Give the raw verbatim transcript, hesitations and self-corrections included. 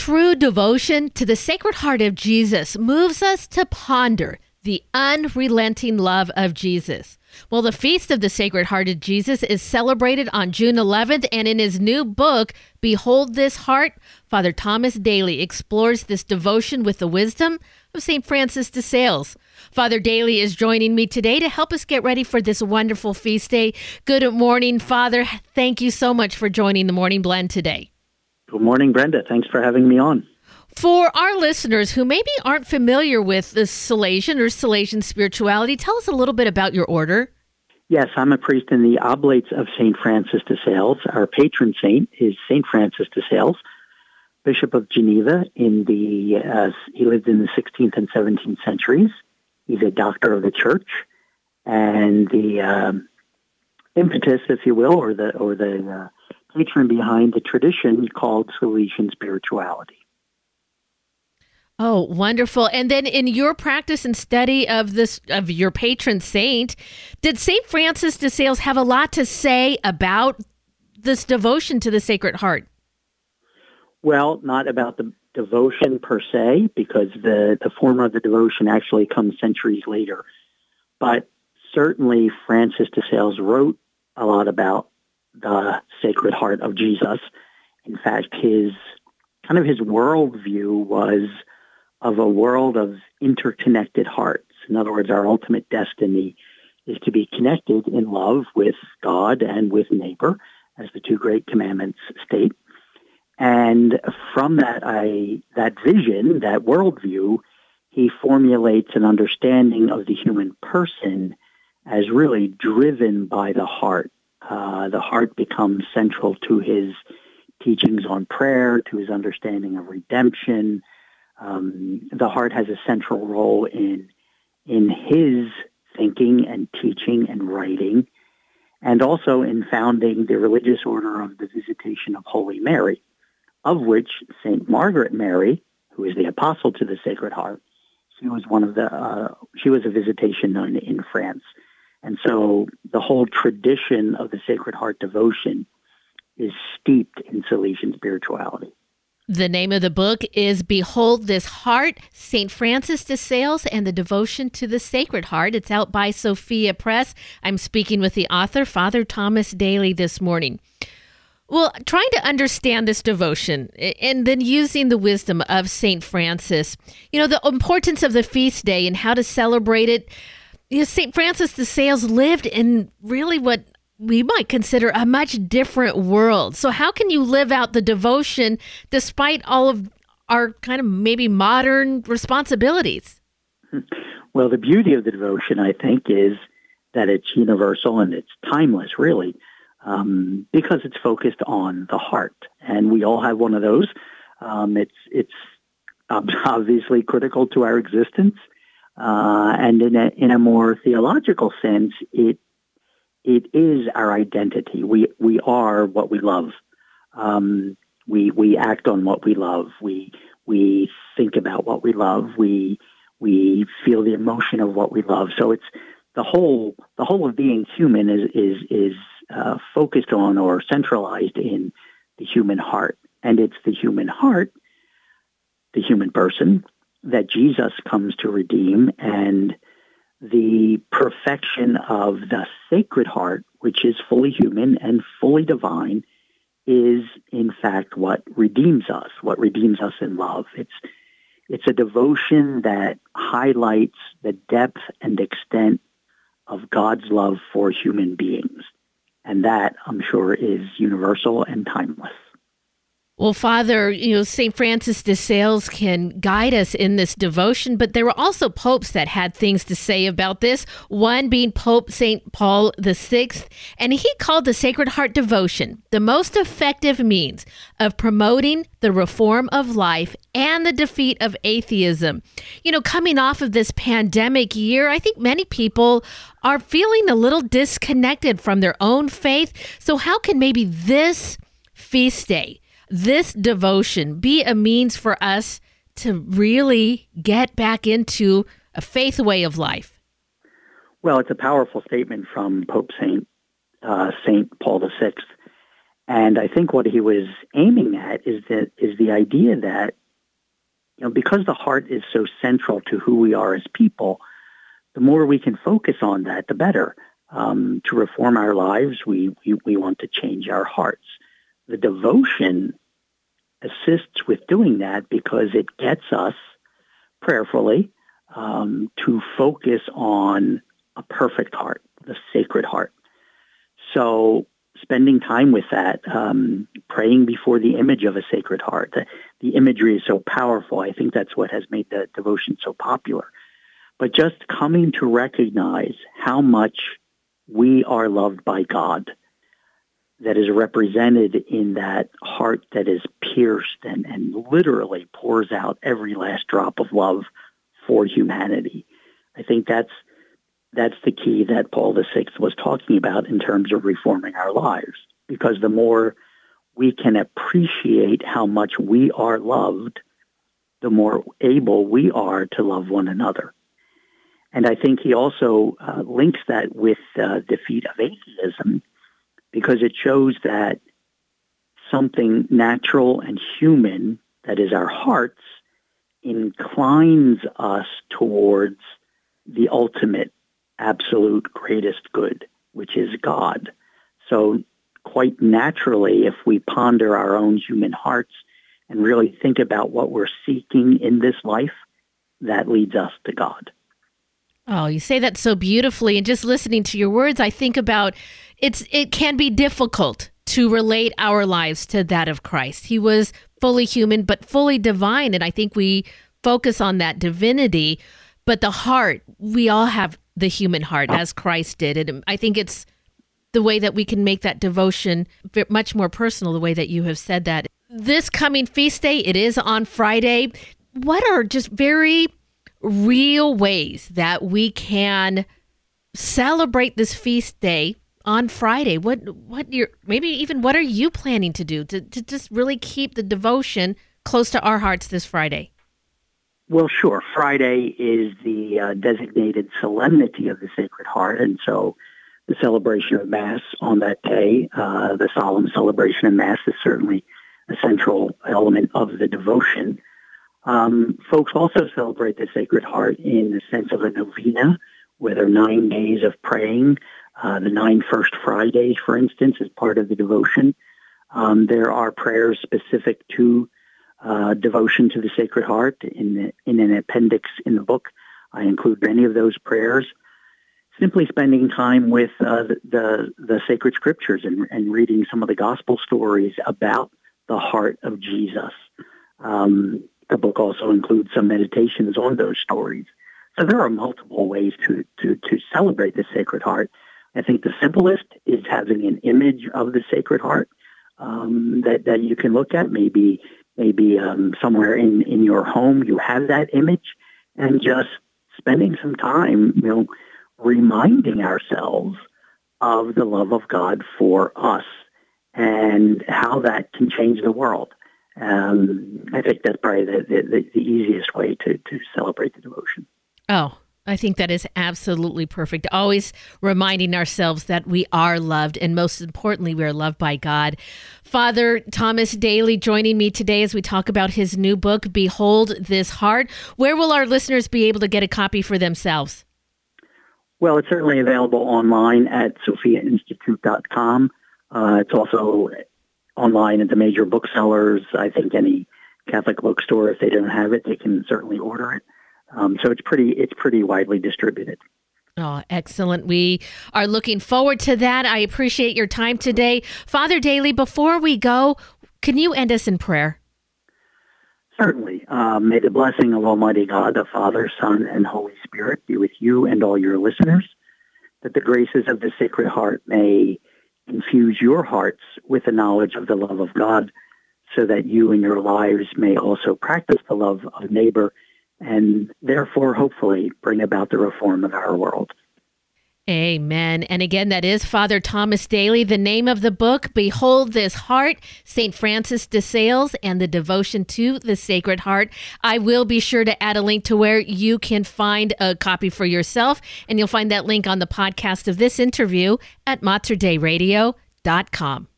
true devotion to the Sacred Heart of Jesus moves us to ponder the unrelenting love of Jesus. Well, the Feast of the Sacred Heart of Jesus is celebrated on June eleventh, and in his new book, Behold This Heart, Father Thomas Daly explores this devotion with the wisdom of Saint Francis de Sales. Father Daly is joining me today to help us get ready for this wonderful feast day. Good morning, Father. Thank you so much for joining the Morning Blend today. Good morning, Brenda. Thanks for having me on. For our listeners who maybe aren't familiar with the Salesian or Salesian spirituality, tell us a little bit about your order. Yes, I'm a priest in the Oblates of Saint Francis de Sales. Our patron saint is Saint Francis de Sales, Bishop of Geneva. In the uh, he lived in the sixteenth and seventeenth centuries. He's a doctor of the Church, and the um, impetus, if you will, or the or the uh, patron behind the tradition called Salesian spirituality. Oh, wonderful. And then in your practice and study of this, of your patron saint, did Saint Francis de Sales have a lot to say about this devotion to the Sacred Heart? Well, not about the devotion per se, because the, the form of the devotion actually comes centuries later. But certainly Francis de Sales wrote a lot about the Sacred Heart of Jesus. In fact, his kind of his worldview was of a world of interconnected hearts. In other words, our ultimate destiny is to be connected in love with God and with neighbor, as the two great commandments state. And from that, I that vision, that worldview, he formulates an understanding of the human person as really driven by the heart. Uh, the heart becomes central to his teachings on prayer, to his understanding of redemption. Um, the heart has a central role in in his thinking and teaching and writing, and also in founding the religious order of the Visitation of Holy Mary, of which Saint Margaret Mary, who is the apostle to the Sacred Heart, she was one of the uh, she was a visitation nun in France, and so the whole tradition of the Sacred Heart devotion is steeped in Salesian spirituality. The name of the book is Behold This Heart, Saint Francis de Sales and the Devotion to the Sacred Heart. It's out by Sophia Press. I'm speaking with the author, Father Thomas Daly, this morning. Well, trying to understand this devotion and then using the wisdom of Saint Francis, you know, the importance of the feast day and how to celebrate it. You know, Saint Francis de Sales lived in really what we might consider a much different world. So how can you live out the devotion despite all of our kind of maybe modern responsibilities? Well, the beauty of the devotion, I think, is that it's universal and it's timeless, really, um, because it's focused on the heart. And we all have one of those. Um, it's it's obviously critical to our existence. Uh, and in a, in a more theological sense, it It is our identity. We we are what we love. Um, we we act on what we love. We we think about what we love. We we feel the emotion of what we love. So it's the whole the whole of being human is is is uh, focused on or centralized in the human heart, and it's the human heart, the human person, that Jesus comes to redeem. And the perfection of the Sacred Heart, which is fully human and fully divine, is in fact what redeems us, what redeems us in love. It's it's a devotion that highlights the depth and extent of God's love for human beings. And that, I'm sure, is universal and timeless. Well, Father, you know, Saint Francis de Sales can guide us in this devotion, but there were also popes that had things to say about this, one being Pope Saint Paul the Sixth, and he called the Sacred Heart devotion the most effective means of promoting the reform of life and the defeat of atheism. You know, coming off of this pandemic year, I think many people are feeling a little disconnected from their own faith. So how can maybe this feast day, this devotion, be a means for us to really get back into a faith way of life? Well, it's a powerful statement from Pope Saint uh, Saint Paul the Sixth, and I think what he was aiming at is that is the idea that you know, because the heart is so central to who we are as people, the more we can focus on that, the better. Um, to reform our lives, we, we, we want to change our hearts. The devotion assists with doing that because it gets us prayerfully um, to focus on a perfect heart, the sacred heart. So spending time with that, um, praying before the image of a sacred heart, the, the imagery is so powerful. I think that's what has made the devotion so popular. But just coming to recognize how much we are loved by God, that is represented in that heart that is pierced and, and literally pours out every last drop of love for humanity. I think that's that's the key that Paul the Sixth was talking about in terms of reforming our lives, because the more we can appreciate how much we are loved, the more able we are to love one another. And I think he also uh, links that with uh, defeat of atheism, because it shows that something natural and human, that is our hearts, inclines us towards the ultimate, absolute greatest good, which is God. So quite naturally, if we ponder our own human hearts and really think about what we're seeking in this life, that leads us to God. Oh, you say that so beautifully. And just listening to your words, I think about it's it can be difficult to relate our lives to that of Christ. He was fully human, but fully divine. And I think we focus on that divinity, but the heart, we all have the human heart as Christ did. And I think it's the way that we can make that devotion much more personal, the way that you have said that. This coming feast day, it is on Friday. What are just very real ways that we can celebrate this feast day on Friday? What what you're maybe even what are you planning to do to, to just really keep the devotion close to our hearts this Friday? Well, sure. Friday is the uh, designated solemnity of the Sacred Heart, and so the celebration of Mass on that day, uh, the solemn celebration of Mass, is certainly a central element of the devotion. Um, folks also celebrate the Sacred Heart in the sense of a novena, where there are nine days of praying. Uh, the nine first Fridays, for instance, is part of the devotion. Um, there are prayers specific to uh, devotion to the Sacred Heart. In, the, in an appendix in the book, I include many of those prayers. Simply spending time with uh, the, the the sacred scriptures and, and reading some of the gospel stories about the heart of Jesus. Um, The book also includes some meditations on those stories. So there are multiple ways to, to, to celebrate the Sacred Heart. I think the simplest is having an image of the Sacred Heart um, that, that you can look at. Maybe maybe um, somewhere in, in your home you have that image, and just spending some time, you know, reminding ourselves of the love of God for us and how that can change the world. Um, I think that's probably the, the, the easiest way to, to celebrate the devotion. Oh, I think that is absolutely perfect. Always reminding ourselves that we are loved, and most importantly, we are loved by God. Father Thomas Dailey joining me today as we talk about his new book, Behold This Heart. Where will our listeners be able to get a copy for themselves? Well, it's certainly available online at sophia institute dot com. Uh, it's also online at the major booksellers. I think any Catholic bookstore, if they don't have it, they can certainly order it. Um, so it's pretty it's pretty widely distributed. Oh, excellent. We are looking forward to that. I appreciate your time today. Father Dailey, before we go, can you end us in prayer? Certainly. Uh, may the blessing of Almighty God, the Father, Son, and Holy Spirit be with you and all your listeners, that the graces of the Sacred Heart may infuse your hearts with the knowledge of the love of God, so that you in your lives may also practice the love of neighbor, and therefore, hopefully, bring about the reform of our world. Amen. And again, that is Father Thomas Dailey. The name of the book, Behold This Heart, Saint Francis de Sales, and the devotion to the Sacred Heart. I will be sure to add a link to where you can find a copy for yourself, and you'll find that link on the podcast of this interview at mater dei radio dot com.